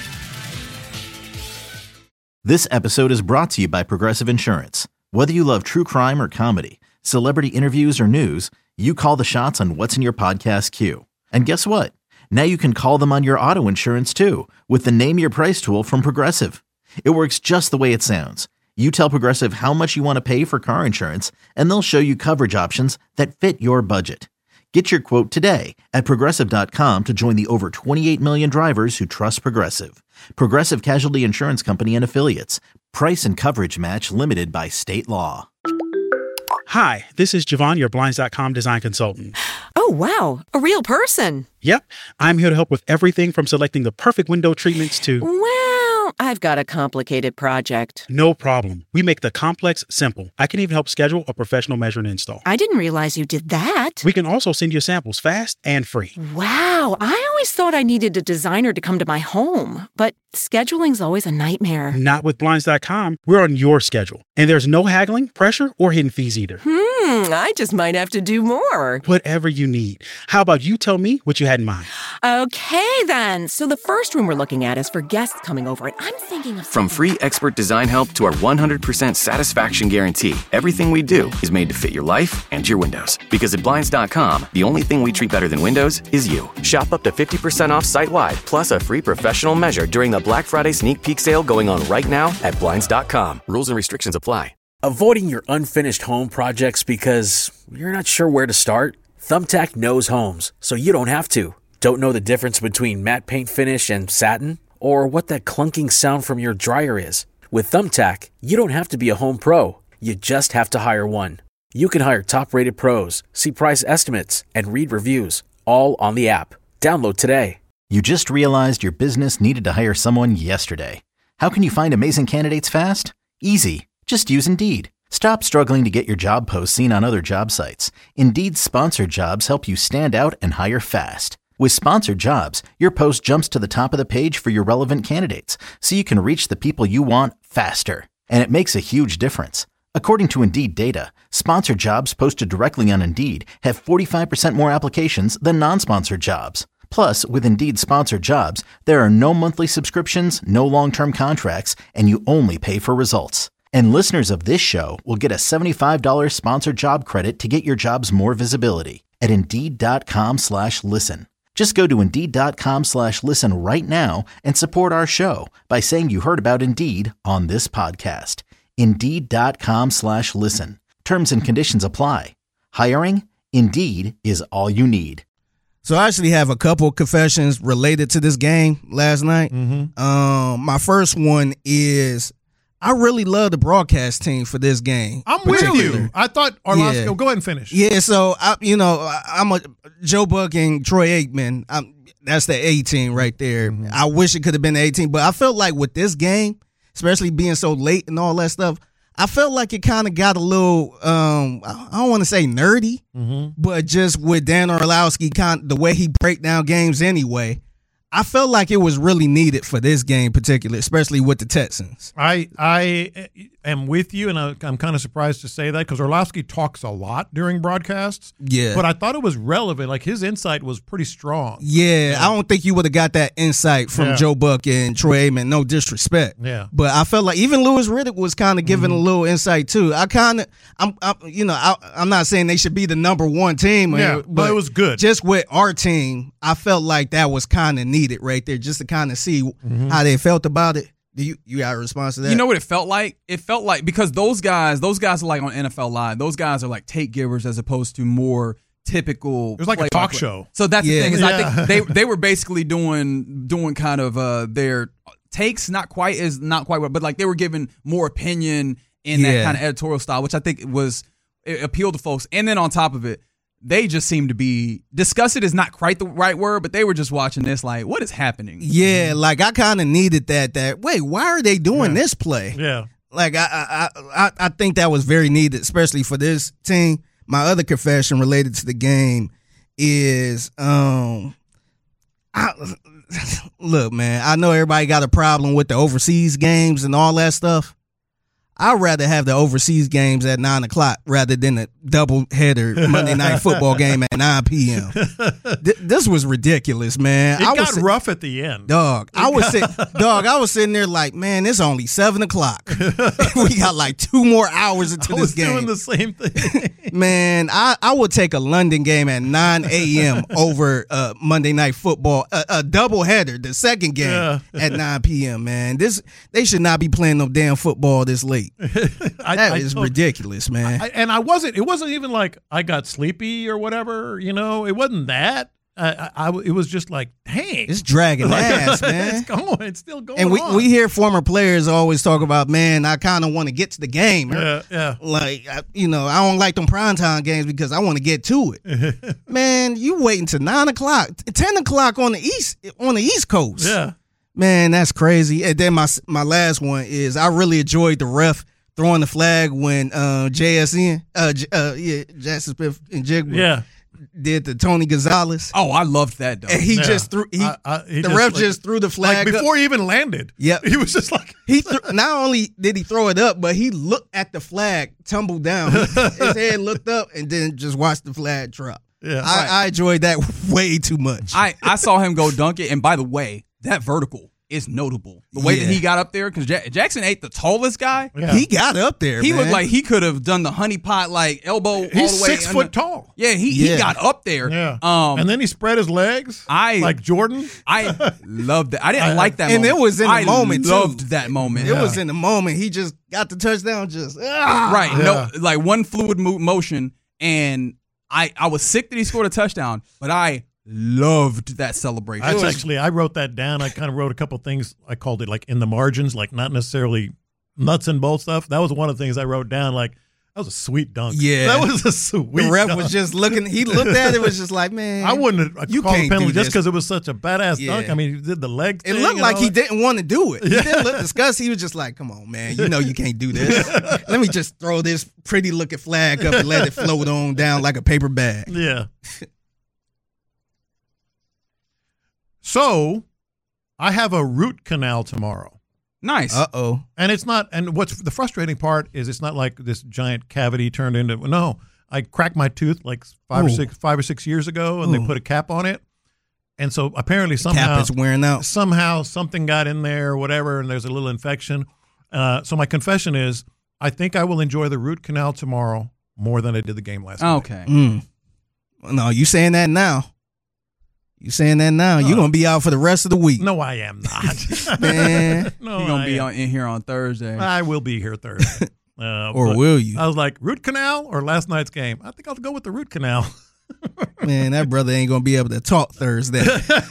Speaker 3: This episode is brought to you by Progressive Insurance. Whether you love true crime or comedy, celebrity interviews or news, you call the shots on what's in your podcast queue. And guess what? Now you can call them on your auto insurance too, with the Name Your Price tool from Progressive. It works just the way it sounds. You tell Progressive how much you want to pay for car insurance, and they'll show you coverage options that fit your budget. Get your quote today at Progressive.com to join the over 28 million drivers who trust Progressive. Progressive Casualty Insurance Company and Affiliates. Price and coverage match limited by state law.
Speaker 11: Hi, this is Javon, your Blinds.com design consultant.
Speaker 12: Oh, wow. A real person.
Speaker 11: Yep. I'm here to help with everything from selecting the perfect window treatments to...
Speaker 12: Well, I've got a complicated project.
Speaker 11: No problem. We make the complex simple. I can even help schedule a professional measure and install.
Speaker 12: I didn't realize you did that.
Speaker 11: We can also send you samples fast and free.
Speaker 12: Wow. I always thought I needed a designer to come to my home, but scheduling's always a nightmare.
Speaker 11: Not with Blinds.com. We're on your schedule. And there's no haggling, pressure, or hidden fees either.
Speaker 14: I just might have to do more.
Speaker 11: Whatever you need. How about you tell me what you had in mind?
Speaker 12: Okay, then. So the first room we're looking at is for guests coming over, and I'm thinking of...
Speaker 6: From free expert design help to our 100% satisfaction guarantee, everything we do is made to fit your life and your windows. Because at Blinds.com, the only thing we treat better than windows is you. Shop up to 50% off site-wide, plus a free professional measure during the Black Friday sneak peek sale going on right now at Blinds.com. Rules and restrictions apply.
Speaker 13: Avoiding your unfinished home projects because you're not sure where to start? Thumbtack knows homes, so you don't have to. Don't know the difference between matte paint finish and satin? Or what that clunking sound from your dryer is? With Thumbtack, you don't have to be a home pro. You just have to hire one. You can hire top-rated pros, see price estimates, and read reviews, all on the app. Download today.
Speaker 3: You just realized your business needed to hire someone yesterday. How can you find amazing candidates fast? Easy. Just use Indeed. Stop struggling to get your job posts seen on other job sites. Indeed's sponsored jobs help you stand out and hire fast. With sponsored jobs, your post jumps to the top of the page for your relevant candidates, so you can reach the people you want faster. And it makes a huge difference. According to Indeed data, sponsored jobs posted directly on Indeed have 45% more applications than non-sponsored jobs. Plus, with Indeed sponsored jobs, there are no monthly subscriptions, no long-term contracts, and you only pay for results. And listeners of this show will get a $75 sponsored job credit to get your jobs more visibility at Indeed.com/listen. Just go to Indeed.com/listen right now and support our show by saying you heard about Indeed on this podcast. Indeed.com/listen. Terms and conditions apply. Hiring? Indeed is all you need.
Speaker 10: So I actually have a couple confessions related to this game last night. My first one is I really love the broadcast team for this game.
Speaker 8: I'm with you. I thought Orlovsky. Go ahead and finish.
Speaker 10: Yeah, so I'm a Joe Buck and Troy Aikman. That's the A team right there. I wish it could have been the A team, but I felt like with this game, especially being so late and all that stuff, I felt like it kind of got a little, I don't want to say nerdy, but just with Dan Orlovsky, the way he break down games anyway, I felt like it was really needed for this game particularly, especially with the Texans.
Speaker 8: I am with you, and I'm kind of surprised to say that because Orlovsky talks a lot during broadcasts.
Speaker 10: Yeah.
Speaker 8: But I thought it was relevant. Like, his insight was pretty strong.
Speaker 10: Yeah, I don't think you would have got that insight from Joe Buck and Troy Aikman. No disrespect.
Speaker 8: Yeah.
Speaker 10: But I felt like even Louis Riddick was kind of giving a little insight too. I'm not saying they should be the number one team.
Speaker 8: But it was good.
Speaker 10: Just with our team, I felt like that was kind of needed right there, just to kind of see how they felt about it. You got a response to that?
Speaker 7: You know what it felt like? It felt like, because those guys are like on NFL Live. Those guys are like take givers as opposed to more typical.
Speaker 8: It was like a talk show.
Speaker 7: So that's the thing. Is I think they were basically doing kind of their takes, not quite, but like they were giving more opinion in that kind of editorial style, which I think it appealed to folks. And then on top of it, they just seem to be disgusted is not quite the right word, but they were just watching this like, what is happening?
Speaker 10: Yeah, like I kind of needed that. Wait, why are they doing this play?
Speaker 8: Yeah,
Speaker 10: like I think that was very needed, especially for this team. My other confession related to the game is, look, man, I know everybody got a problem with the overseas games and all that stuff. I'd rather have the overseas games at 9 o'clock rather than a double-header Monday Night Football game at 9 p.m. This was ridiculous, man.
Speaker 8: It got rough at the end.
Speaker 10: Dog, I was sitting there like, man, it's only 7 o'clock. We got like 2 more hours into this game.
Speaker 8: I was doing the same thing.
Speaker 10: Man, I would take a London game at 9 a.m. over Monday Night Football, a doubleheader, the second game at 9 p.m., man. They should not be playing no damn football this late. That is ridiculous, man.
Speaker 8: It wasn't even like I got sleepy or whatever, it wasn't that. It was just like, dang,
Speaker 10: it's dragging ass, man.
Speaker 8: It's still going.
Speaker 10: And we hear former players always talk about, man, I kind of want to get to the game.
Speaker 8: Yeah.
Speaker 10: Like, I don't like them primetime games because I want to get to it. Man, you waiting till 9 o'clock, 10 o'clock on the East Coast.
Speaker 8: Yeah.
Speaker 10: Man, that's crazy. And then my last one is I really enjoyed the ref throwing the flag when Jackson Smith and Jigba did the Tony Gonzalez.
Speaker 7: Oh, I loved that dunk.
Speaker 10: And he just threw. The ref just threw the flag
Speaker 8: like before he even landed.
Speaker 10: Yep.
Speaker 8: He was just like
Speaker 10: not only did he throw it up, but he looked at the flag tumble down. His head looked up and then just watched the flag drop.
Speaker 8: Yeah,
Speaker 10: I enjoyed that way too much.
Speaker 7: I saw him go dunk it, and by the way, that vertical is notable. The way that he got up there, because Jackson ain't the tallest guy.
Speaker 10: Yeah. He got up there,
Speaker 7: He
Speaker 10: man.
Speaker 7: looked like he could have done the honey pot, like elbow all the way.
Speaker 8: He's 6 foot tall.
Speaker 7: Yeah, he got up there.
Speaker 8: Yeah. And then he spread his legs like Jordan.
Speaker 7: I loved that. I didn't like that
Speaker 10: and
Speaker 7: moment.
Speaker 10: it was in the moment,
Speaker 7: I loved that moment.
Speaker 10: It was in the moment. He just got the touchdown
Speaker 7: Right. No, like one fluid motion, and I was sick that he scored a touchdown, but I loved that celebration.
Speaker 8: I wrote that down. I kind of wrote a couple things. I called it like in the margins, like not necessarily nuts and bolts stuff. That was one of the things I wrote down. Like that was a sweet dunk.
Speaker 10: Yeah,
Speaker 8: that was a sweet.
Speaker 10: The ref
Speaker 8: dunk.
Speaker 10: was just looking. He looked at it. Was just like, man,
Speaker 8: I wouldn't have
Speaker 10: you
Speaker 8: called a
Speaker 10: can't
Speaker 8: penalty
Speaker 10: do
Speaker 8: just
Speaker 10: this.
Speaker 8: because it was such a badass dunk. I mean, he did the leg thing.
Speaker 10: It looked like he didn't want to do it. He
Speaker 8: Yeah.
Speaker 10: didn't look disgusted. He was just like, come on, man. You know you can't do this. Let me just throw this pretty looking flag up and let it float on down like a paper bag.
Speaker 8: Yeah. So, I have a root canal tomorrow.
Speaker 7: Nice.
Speaker 10: Uh-oh.
Speaker 8: And it's not, and what's the frustrating part is it's not like this giant cavity turned into, no, I cracked my tooth like 5 or 6 years ago and they put a cap on it. And so apparently somehow.
Speaker 10: Cap is wearing out.
Speaker 8: Somehow something got in there or whatever and there's a little infection. So my confession is I think I will enjoy the root canal tomorrow more than I did the game last night.
Speaker 7: Okay.
Speaker 10: No, you saying that now. You saying that now. You're going to be out for the rest of the week.
Speaker 8: No, I am not.
Speaker 10: Man.
Speaker 8: No,
Speaker 7: You're going to be in here on Thursday.
Speaker 8: I will be here Thursday.
Speaker 10: Or will you?
Speaker 8: I was like, root canal or last night's game? I think I'll go with the root canal.
Speaker 10: Man, that brother ain't going to be able to talk Thursday.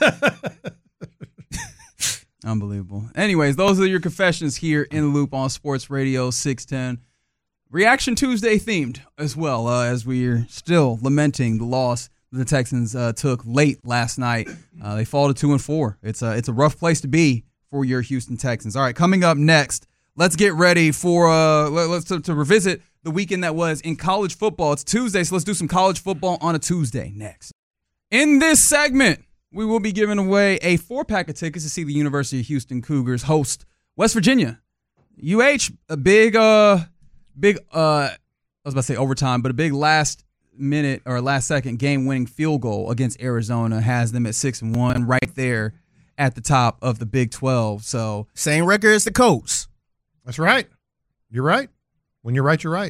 Speaker 7: Unbelievable. Anyways, those are your confessions here in the Loop on Sports Radio 610. Reaction Tuesday themed as well, as we're still lamenting the loss the Texans took late last night. They fall to 2-4. It's a rough place to be for your Houston Texans. All right, coming up next, let's get ready for to revisit the weekend that was in college football. It's Tuesday, so let's do some college football on a Tuesday next. In this segment, we will be giving away a 4-pack of tickets to see the University of Houston Cougars host West Virginia. UH, a big I was about to say overtime, but a big last second game-winning field goal against Arizona has them at 6-1, right there at the top of the Big 12. So
Speaker 10: same record as the Colts.
Speaker 8: That's right. You're right. When you're right, you're right.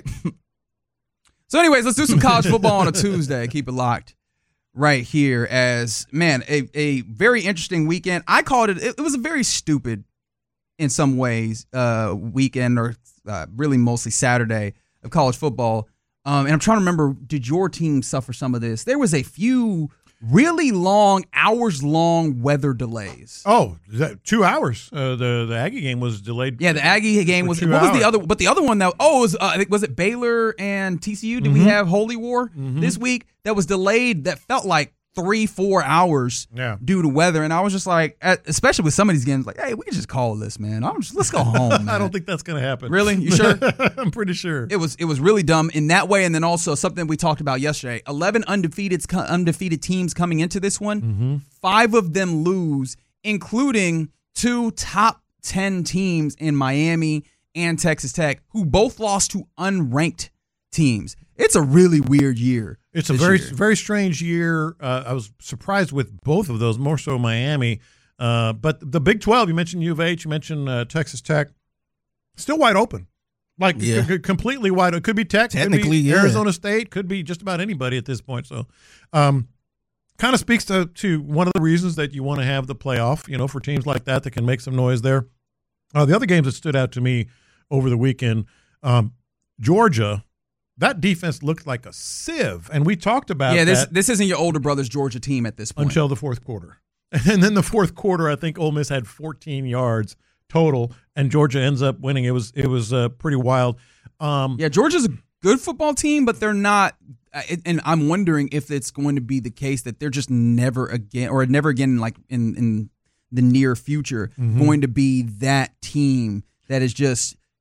Speaker 7: So anyways, let's do some college football on a Tuesday. Keep it locked right here as, man, a very interesting weekend. I called it was a very stupid, in some ways, weekend or really mostly Saturday of college football. And I'm trying to remember, did your team suffer some of this? There was a few really long, hours-long weather delays.
Speaker 8: Oh, 2 hours. The Aggie game was delayed.
Speaker 7: Yeah, the Aggie game was. What was the other? But the other one was it Baylor and TCU? Did we have Holy War this week? That was delayed. That felt like 3-4 hours due to weather. And I was just like, especially with some of these games, like, hey, we can just call this, man. Let's go home, man.
Speaker 8: I don't think that's going to happen.
Speaker 7: Really? You sure?
Speaker 8: I'm pretty sure.
Speaker 7: It was really dumb in that way. And then also something we talked about yesterday, 11 undefeated teams coming into this one. 5 of them lose, including 2 top 10 teams in Miami and Texas Tech, who both lost to unranked teams. It's a really weird year.
Speaker 8: It's a very strange year. I was surprised with both of those, more so Miami. But the Big 12, you mentioned U of H, you mentioned Texas Tech, still wide open. Like completely wide open. Could be Tech,
Speaker 10: technically,
Speaker 8: could be Arizona State, could be just about anybody at this point. So kind of speaks to one of the reasons that you want to have the playoff, for teams like that can make some noise there. The other games that stood out to me over the weekend, Georgia, that defense looked like a sieve, and we talked about that.
Speaker 7: This isn't your older brother's Georgia team at this point.
Speaker 8: Until the fourth quarter. And then the fourth quarter, I think Ole Miss had 14 yards total, and Georgia ends up winning. It was pretty wild.
Speaker 7: Georgia's a good football team, but they're not and I'm wondering if it's going to be the case that they're just never again, like in the near future, going to be that team that is just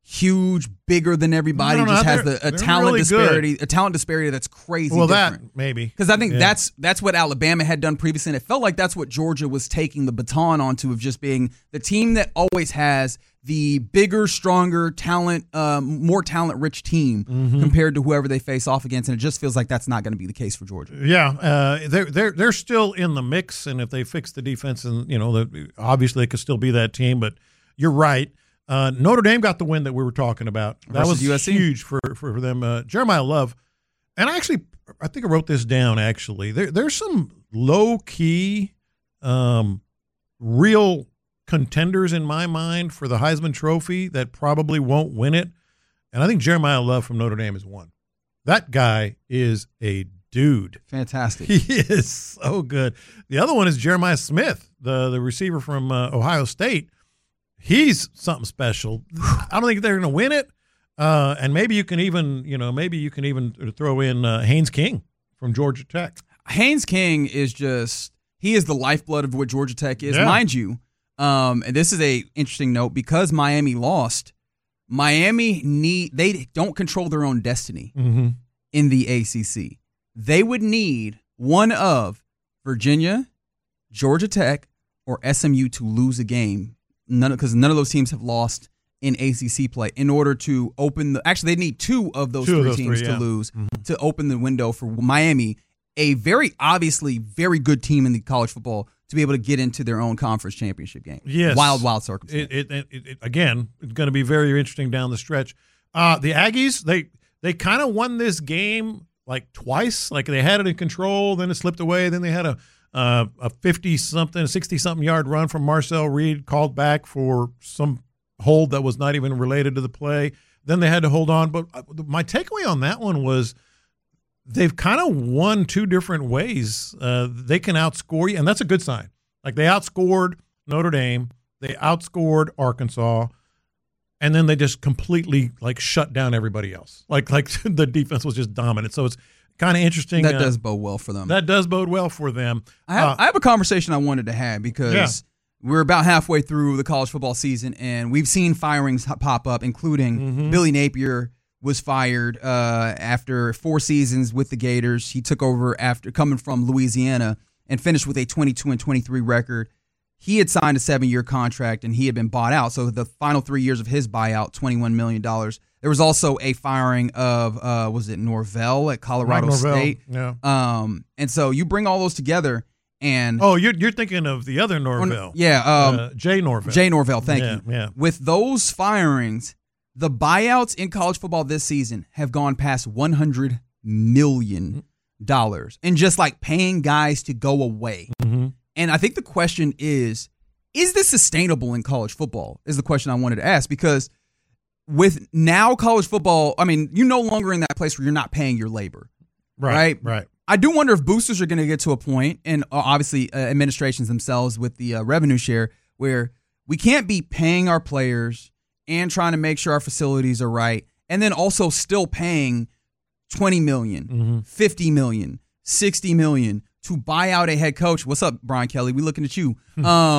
Speaker 7: huge, bigger than everybody, just has a talent
Speaker 8: really
Speaker 7: disparity, a talent disparity that's crazy.
Speaker 8: Well,
Speaker 7: different.
Speaker 8: that maybe,
Speaker 7: because I think that's what Alabama had done previously, and it felt like that's what Georgia was taking the baton onto, of just being the team that always has the bigger, stronger, talent, more talent-rich team compared to whoever they face off against, and it just feels like that's not going to be the case for Georgia.
Speaker 8: Yeah, they're still in the mix, and if they fix the defense, and obviously it could still be that team. But you're right. Notre Dame got the win that we were talking about. That was
Speaker 7: USC.
Speaker 8: Huge for them. Jeremiah Love, and I think I wrote this down. Actually, there's some low-key, real contenders in my mind for the Heisman Trophy that probably won't win it, and I think Jeremiah Love from Notre Dame is one. That guy is a dude.
Speaker 7: Fantastic.
Speaker 8: He is so good. The other one is Jeremiah Smith, the receiver from Ohio State. He's something special. I don't think they're going to win it, and maybe you can even throw in Haynes King from Georgia Tech.
Speaker 7: Haynes King is he is the lifeblood of what Georgia Tech is, mind you. And this is a interesting note, because Miami lost. They don't control their own destiny in the ACC. They would need one of Virginia, Georgia Tech, or SMU to lose a game. Because none of those teams have lost in ACC play in order to open they need two of those three teams to lose to open the window for Miami, a very obviously very good team in the college football, to be able to get into their own conference championship game.
Speaker 8: Yes.
Speaker 7: Wild circumstance.
Speaker 8: Again, it's going to be very interesting down the stretch. The Aggies, they kind of won this game like twice. Like they had it in control, then it slipped away, then they had a 50-something, 60-something yard run from Marcel Reed, called back for some hold that was not even related to the play. Then they had to hold on. But my takeaway on that one was they've kind of won two different ways. They can outscore you, and that's a good sign. Like they outscored Notre Dame, they outscored Arkansas, and then they just completely shut down everybody else. Like the defense was just dominant. So it's kind of interesting.
Speaker 7: That does bode well for them.
Speaker 8: That does bode well for them.
Speaker 7: I have a conversation I wanted to have, because we're about halfway through the college football season, and we've seen firings pop up, including Billy Napier was fired after 4 seasons with the Gators. He took over after coming from Louisiana and finished with a 22-23 record. He had signed a 7-year contract, and he had been bought out. So the final 3 years of his buyout, $21 million. There was also a firing of, was it Norvell at Colorado State?
Speaker 8: Yeah.
Speaker 7: And so you bring all those together, and
Speaker 8: you're thinking of the other Norvell. Jay Norvell.
Speaker 7: Jay Norvell, thank you.
Speaker 8: Yeah.
Speaker 7: With those firings, the buyouts in college football this season have gone past $100 million, and just paying guys to go away. And I think the question is this sustainable in college football? Is the question I wanted to ask, because with now college football, I mean, you're no longer in that place where you're not paying your labor. Right. I do wonder if boosters are going to get to a point, and obviously administrations themselves with the revenue share, where we can't be paying our players and trying to make sure our facilities are right, and then also still paying $20 million, $50 million, $60 million to buy out a head coach. What's up, Brian Kelly? We looking at you.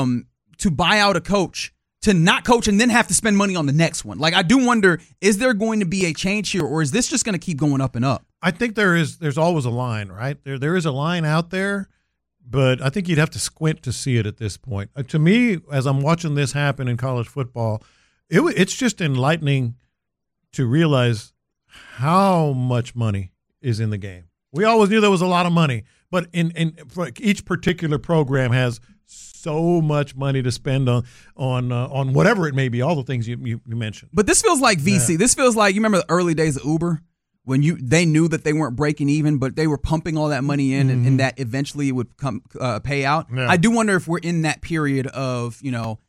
Speaker 7: To buy out a coach, to not coach and then have to spend money on the next one. I do wonder, is there going to be a change here, or is this just going to keep going up and up?
Speaker 8: I think there's always a line, right? There is a line out there, but I think you'd have to squint to see it at this point. To me, as I'm watching this happen in college football, it's just enlightening to realize how much money is in the game. We always knew there was a lot of money, but each particular program has so much money to spend on whatever it may be, all the things you mentioned.
Speaker 7: But this feels like VC. Yeah. This feels like, you remember the early days of Uber, when they knew that they weren't breaking even, but they were pumping all that money in, and that eventually it would come pay out. Yeah. I do wonder if we're in that period of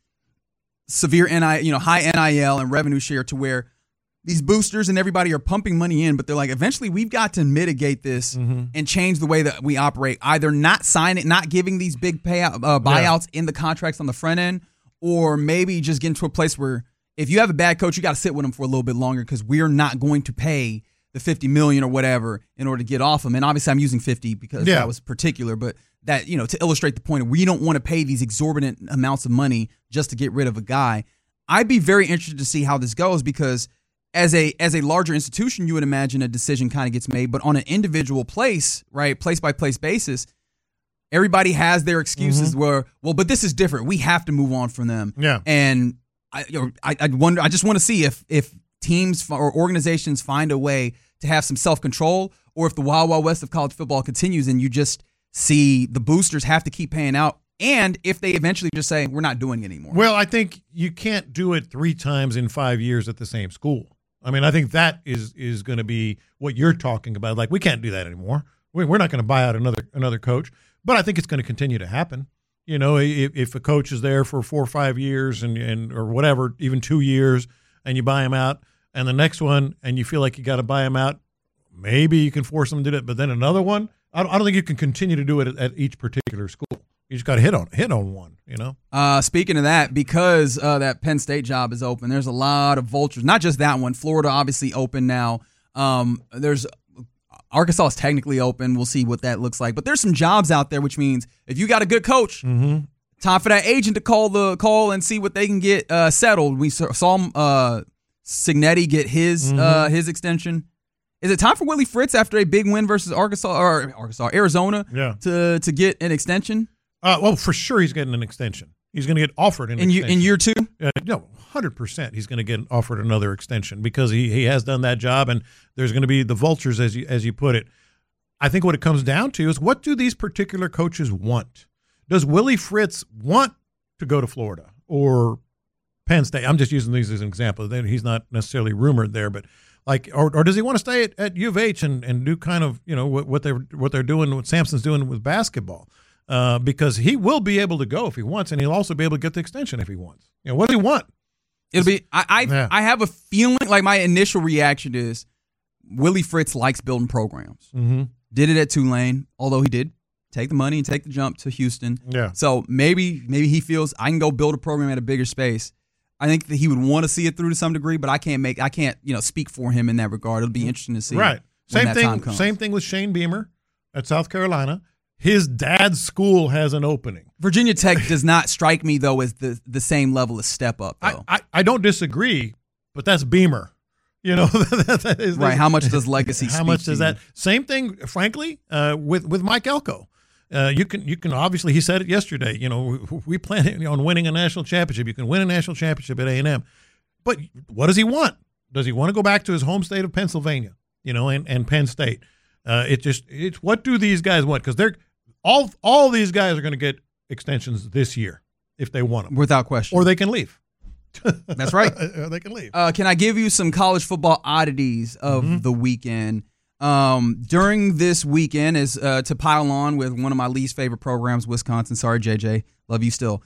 Speaker 7: severe high NIL and revenue share, to where these boosters and everybody are pumping money in, but they're like, eventually we've got to mitigate this and change the way that we operate. Either not giving these big buyouts in the contracts on the front end, or maybe just getting to a place where if you have a bad coach, you got to sit with them for a little bit longer, because we're not going to pay the $50 million or whatever in order to get off them. And obviously I'm using 50 because that was particular, but that, to illustrate the point of, we don't want to pay these exorbitant amounts of money just to get rid of a guy. I'd be very interested to see how this goes because as a larger institution, you would imagine a decision kind of gets made, but on an individual place, right, place by place basis, everybody has their excuses where, well, but this is different. We have to move on from them.
Speaker 8: Yeah.
Speaker 7: And I wonder. I just want to see if teams or organizations find a way to have some self-control, or if the wild, wild west of college football continues and you just see the boosters have to keep paying out, and if they eventually just say, we're not doing it anymore.
Speaker 8: Well, I think you can't do it 3 times in 5 years at the same school. I mean, I think that is going to be what you're talking about. Like, we can't do that anymore. We're not going to buy out another coach. But I think it's going to continue to happen. You know, if a coach is there for 4 or 5 years and or whatever, even 2 years, and you buy him out, and the next one, and you feel like you got to buy him out, maybe you can force them to do it. But then another one, I don't think you can continue to do it at each particular school. You just got to hit on one, you know?
Speaker 7: Speaking of that, because that Penn State job is open, there's a lot of vultures. Not just that one. Florida obviously open now. There's Arkansas is technically open. We'll see what that looks like. But there's some jobs out there, which means if you got a good coach, time for that agent to call and see what they can get settled. We saw Cignetti get his extension. Is it time for Willie Fritz after a big win versus Arizona to get an extension?
Speaker 8: Well, for sure he's getting an extension. He's going to get offered an extension.
Speaker 7: In year 2?
Speaker 8: No, 100% he's going to get offered another extension because he has done that job, and there's going to be the vultures, as you put it. I think what it comes down to is, what do these particular coaches want? Does Willie Fritz want to go to Florida or Penn State? I'm just using these as an example. He's not necessarily rumored there, but or does he want to stay at U of H and do kind of, you know, what they're doing, what Sampson's doing with basketball? Because he will be able to go if he wants, and he'll also be able to get the extension if he wants. You know, what does he want?
Speaker 7: It'll be. I have a feeling, like, my initial reaction is Willie Fritz likes building programs. Did it at Tulane, although he did take the money and take the jump to Houston.
Speaker 8: Yeah.
Speaker 7: So maybe he feels I can go build a program at a bigger space. I think that he would want to see it through to some degree, but I can't speak for him in that regard. It'll be interesting to see.
Speaker 8: Right.
Speaker 7: Same thing.
Speaker 8: Same thing with Shane Beamer at South Carolina. His dad's school has an opening.
Speaker 7: Virginia Tech does not strike me, though, as the same level of step up, though.
Speaker 8: I don't disagree, but that's Beamer. You know, that is,
Speaker 7: right. How much does legacy
Speaker 8: how much does that? Same thing, frankly, with Mike Elko. You can obviously, he said it yesterday, you know, we plan on winning a national championship. You can win a national championship at A&M. But what does he want? Does he want to go back to his home state of Pennsylvania, you know, and Penn State? It's what do these guys want? Because they're all these guys are going to get extensions this year if they want them,
Speaker 7: without question,
Speaker 8: or they can leave.
Speaker 7: That's right.
Speaker 8: They can leave.
Speaker 7: Can I give you some college football oddities of the weekend? During this weekend, is to pile on with one of my least favorite programs, Wisconsin. Sorry, JJ, love you still.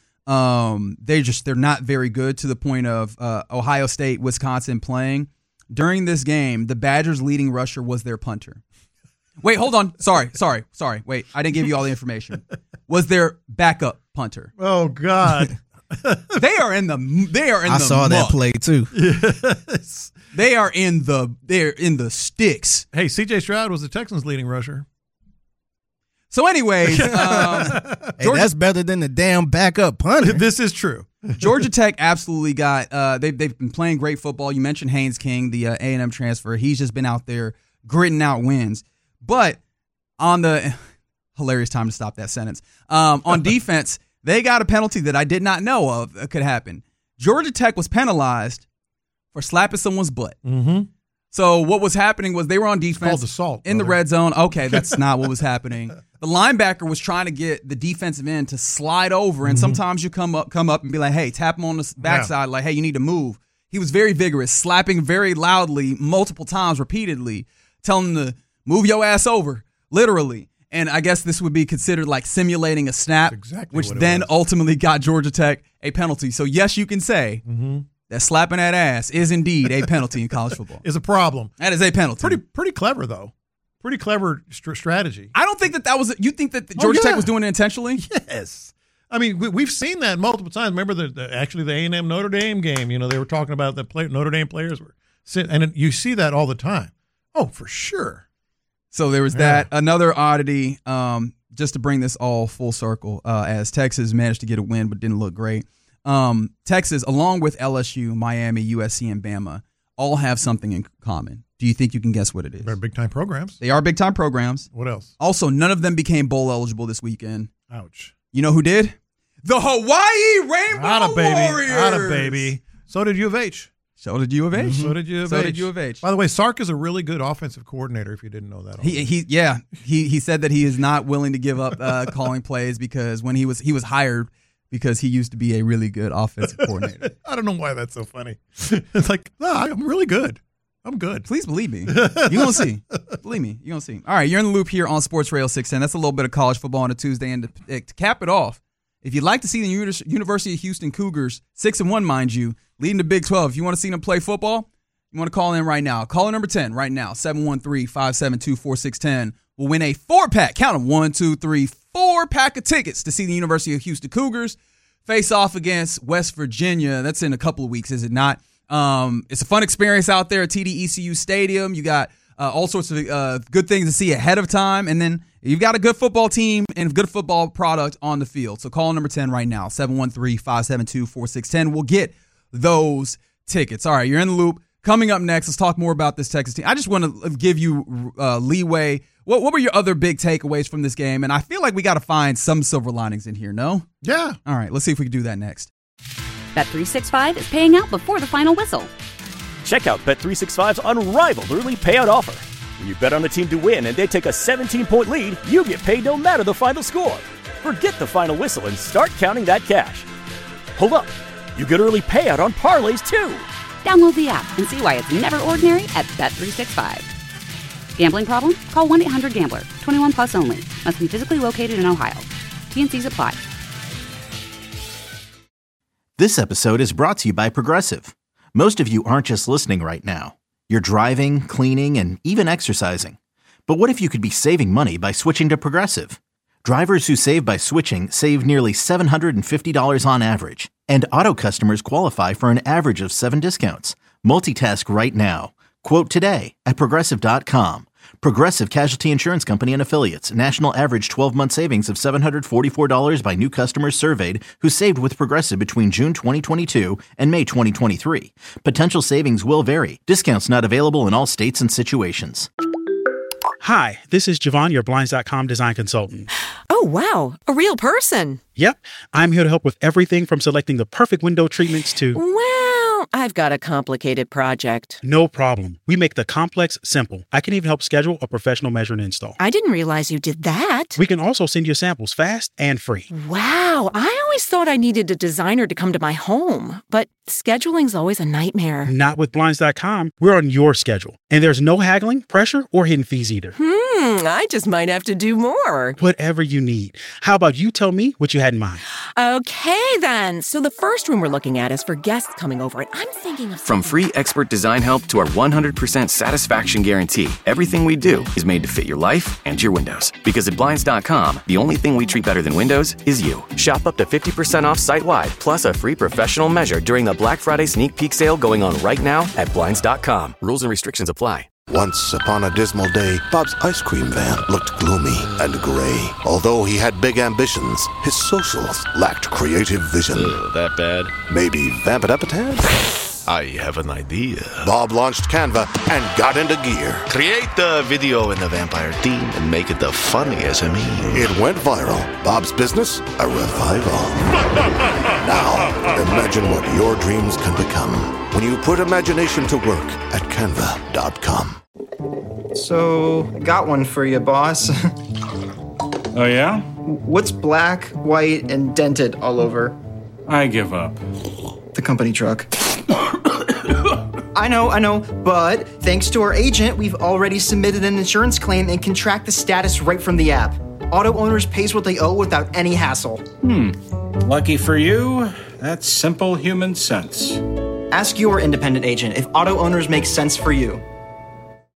Speaker 7: They're not very good, to the point of Ohio State, Wisconsin playing. During this game, the Badgers' leading rusher was their punter. Wait, hold on. Sorry. Wait, I didn't give you all the information. Was their backup punter.
Speaker 8: Oh God.
Speaker 7: They are in the
Speaker 10: I saw
Speaker 7: muck.
Speaker 10: that play too.
Speaker 8: Yes.
Speaker 7: They're in the sticks.
Speaker 8: Hey, C.J. Stroud was the Texans' leading rusher.
Speaker 7: So anyways,
Speaker 10: that's better than the damn backup punter.
Speaker 8: This is true.
Speaker 7: Georgia Tech absolutely got they've been playing great football. You mentioned Haynes King, the A&M transfer. He's just been out there gritting out wins. But on the hilarious time to stop that sentence. On defense, they got a penalty that I did not know of that could happen. Georgia Tech was penalized for slapping someone's butt.
Speaker 8: Mm-hmm.
Speaker 7: So what was happening was they were on defense
Speaker 8: called assault,
Speaker 7: in the red zone. Okay, that's not what was happening. The linebacker was trying to get the defensive end to slide over, and sometimes you come up and be like, hey, tap him on the backside, like, hey, you need to move. He was very vigorous, slapping very loudly multiple times repeatedly, telling him to move your ass over, literally. And I guess this would be considered like simulating a snap, which then ultimately got Georgia Tech a penalty. So, yes, you can say that slapping that ass is indeed a penalty in college football.
Speaker 8: Is a problem.
Speaker 7: That is a penalty.
Speaker 8: Pretty clever, though. Pretty clever strategy.
Speaker 7: I don't think that was – you think that Georgia Tech was doing it intentionally?
Speaker 8: Yes. I mean, we've seen that multiple times. Remember the A&M Notre Dame game. You know, they were talking about the Notre Dame players were sitting, and you see that all the time. Oh, for sure.
Speaker 7: So there was that. Another oddity, just to bring this all full circle, as Texas managed to get a win but didn't look great. Texas, along with LSU, Miami, USC, and Bama, all have something in common. Do you think you can guess what it is?
Speaker 8: They're big-time programs.
Speaker 7: They are big-time programs.
Speaker 8: What else?
Speaker 7: Also, none of them became bowl eligible this weekend.
Speaker 8: Ouch.
Speaker 7: You know who did? The Hawaii Rainbow Warriors.
Speaker 8: Atta baby. So did U of H.
Speaker 7: So did U of H.
Speaker 8: So did U of H. By the way, Sark is a really good offensive coordinator, if you didn't know that.
Speaker 7: He said that he is not willing to give up calling plays because when he was hired because he used to be a really good offensive coordinator.
Speaker 8: I don't know why that's so funny. It's like, no, I'm really good. I'm good.
Speaker 7: Please believe me. You're going to see. Believe me. You're going to see. All right, you're in the loop here on Sports Radio 610. That's a little bit of college football on a Tuesday. And to cap it off, if you'd like to see the University of Houston Cougars, 6-1, mind you, leading the Big 12, if you want to see them play football, you want to call in right now. Caller number 10 right now, 713-572-4610. Will win a 4-pack, count them, 1, 2, 3, 4-pack of tickets to see the University of Houston Cougars face off against West Virginia. That's in a couple of weeks, is it not? It's a fun experience out there at TD-ECU Stadium. You got all sorts of good things to see ahead of time, and then you've got a good football team and a good football product on the field. So call number 10 right now, 713-572-4610. We'll get those tickets. All right, you're in the loop. Coming up next, let's talk more about this Texas team. I just want to give you leeway. What were your other big takeaways from this game? And I feel like we got to find some silver linings in here, no?
Speaker 8: Yeah.
Speaker 7: All right, let's see if we can do that next.
Speaker 1: Bet365 is paying out before the final whistle.
Speaker 2: Check out Bet365's unrivaled early payout offer. When you bet on a team to win and they take a 17-point lead, you get paid no matter the final score. Forget the final whistle and start counting that cash. Hold up. You get early payout on parlays, too.
Speaker 1: Download the app and see why it's never ordinary at Bet365. Gambling problem? Call 1-800-GAMBLER. 21 plus only. Must be physically located in Ohio. T&Cs apply.
Speaker 3: This episode is brought to you by Progressive. Most of you aren't just listening right now. You're driving, cleaning, and even exercising. But what if you could be saving money by switching to Progressive? Drivers who save by switching save nearly $750 on average. And auto customers qualify for an average of 7 discounts. Multitask right now. Quote today at Progressive.com. Progressive Casualty Insurance Company and Affiliates. National average 12-month savings of $744 by new customers surveyed who saved with Progressive between June 2022 and May 2023. Potential savings will vary. Discounts not available in all states and situations.
Speaker 11: Hi, this is Javon, your Blinds.com design consultant.
Speaker 12: Oh, wow. A real person.
Speaker 11: Yep. I'm here to help with everything from selecting the perfect window treatments to...
Speaker 12: Well, I've got a complicated project.
Speaker 11: No problem. We make the complex simple. I can even help schedule a professional measure and install.
Speaker 12: I didn't realize you did that.
Speaker 11: We can also send you samples fast and free.
Speaker 12: Wow. I always thought I needed a designer to come to my home, but scheduling's always a nightmare.
Speaker 11: Not with Blinds.com. We're on your schedule. And there's no haggling, pressure, or hidden fees either.
Speaker 14: I just might have to do more.
Speaker 11: Whatever you need. How about you tell me what you had in mind?
Speaker 12: Okay, then. So the first room we're looking at is for guests coming over, and I'm thinking of...
Speaker 6: From free expert design help to our 100% satisfaction guarantee, everything we do is made to fit your life and your windows. Because at Blinds.com, the only thing we treat better than windows is you. Shop up to 50% off site-wide, plus a free professional measure during the Black Friday sneak peek sale going on right now at Blinds.com. Rules and restrictions apply.
Speaker 15: Once upon a dismal day, Bob's ice cream van looked gloomy and gray. Although he had big ambitions, his socials lacked creative vision.
Speaker 16: That bad?
Speaker 15: Maybe vamp it up a tad?
Speaker 16: I have an idea.
Speaker 15: Bob launched Canva and got into gear.
Speaker 16: Create the video in the vampire theme and make it the funniest SME.
Speaker 15: It went viral. Bob's business, a revival. Now, imagine what your dreams can become when you put imagination to work at Canva.com.
Speaker 17: So, got one for you, boss.
Speaker 18: Oh, yeah?
Speaker 17: What's black, white, and dented all over?
Speaker 18: I give up.
Speaker 17: The company truck. I know, but thanks to our agent, we've already submitted an insurance claim and can track the status right from the app. Auto Owners pays what they owe without any hassle.
Speaker 18: Lucky for you, that's simple human sense.
Speaker 17: Ask your independent agent if Auto Owners makes sense for you.